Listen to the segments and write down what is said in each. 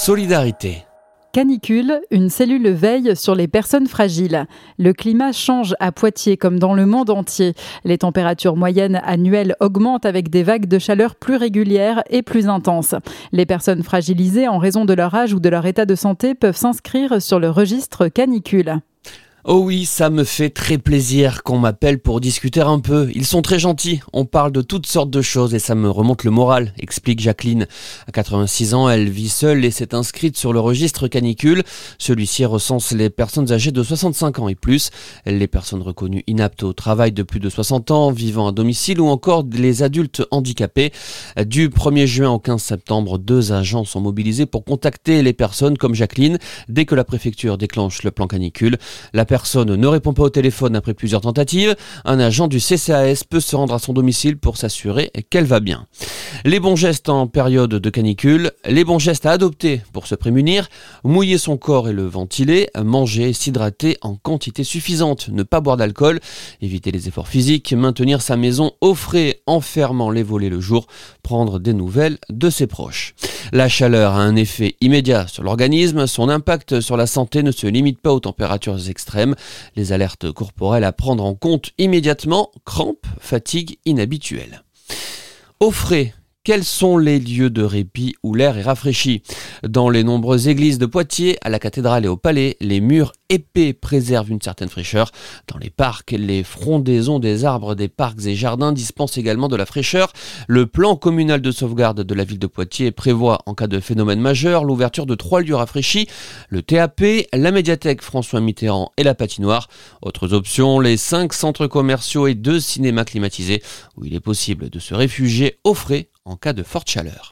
solidarité. Canicule, une cellule veille sur les personnes fragiles. Le climat change à Poitiers comme dans le monde entier. Les températures moyennes annuelles augmentent avec des vagues de chaleur plus régulières et plus intenses. Les personnes fragilisées en raison de leur âge ou de leur état de santé peuvent s'inscrire sur le registre canicule. Oh oui, ça me fait très plaisir qu'on m'appelle pour discuter un peu. Ils sont très gentils, on parle de toutes sortes de choses et ça me remonte le moral, explique Jacqueline. À 86 ans, elle vit seule et s'est inscrite sur le registre canicule. Celui-ci recense les personnes âgées de 65 ans et plus, les personnes reconnues inaptes au travail de plus de 60 ans, vivant à domicile ou encore les adultes handicapés. Du 1er juin au 15 septembre, 2 agents sont mobilisés pour contacter les personnes comme Jacqueline dès que la préfecture déclenche le plan canicule. La personne ne répond pas au téléphone après plusieurs tentatives. Un agent du CCAS peut se rendre à son domicile pour s'assurer qu'elle va bien. Les bons gestes en période de canicule, les bons gestes à adopter pour se prémunir, mouiller son corps et le ventiler, manger et s'hydrater en quantité suffisante, ne pas boire d'alcool, éviter les efforts physiques, maintenir sa maison au frais en fermant les volets le jour, prendre des nouvelles de ses proches. La chaleur a un effet immédiat sur l'organisme, son impact sur la santé ne se limite pas aux températures extrêmes. Les alertes corporelles à prendre en compte immédiatement, crampes, fatigue inhabituelle. Au frais, quels sont les lieux de répit où l'air est rafraîchi ? Dans les nombreuses églises de Poitiers, à la cathédrale et au palais, les murs épais préservent une certaine fraîcheur. Dans les parcs, les frondaisons des arbres des parcs et jardins dispensent également de la fraîcheur. Le plan communal de sauvegarde de la ville de Poitiers prévoit, en cas de phénomène majeur, l'ouverture de 3 lieux rafraîchis, le TAP, la médiathèque François Mitterrand et la patinoire. Autres options, les 5 centres commerciaux et 2 cinémas climatisés, où il est possible de se réfugier au frais en cas de forte chaleur.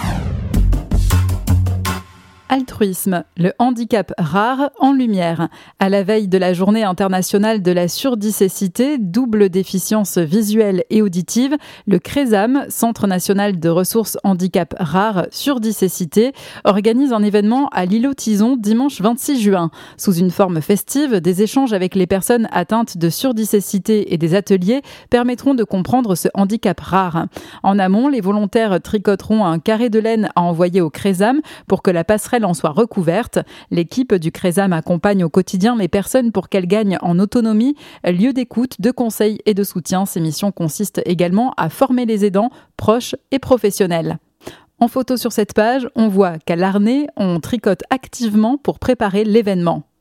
Altruisme, le handicap rare en lumière. À la veille de la journée internationale de la surdicécité, double déficience visuelle et auditive, le CRESAM, Centre national de ressources handicap rares surdicécité, organise un événement à l'îlot Tison dimanche 26 juin. Sous une forme festive, des échanges avec les personnes atteintes de surdicécité et des ateliers permettront de comprendre ce handicap rare. En amont, les volontaires tricoteront un carré de laine à envoyer au CRESAM pour que la passerelle en soit recouverte. L'équipe du CRESAM accompagne au quotidien les personnes pour qu'elles gagnent en autonomie, lieu d'écoute, de conseil et de soutien. Ces missions consistent également à former les aidants, proches et professionnels. En photo sur cette page, on voit qu'à l'Arnay, on tricote activement pour préparer l'événement.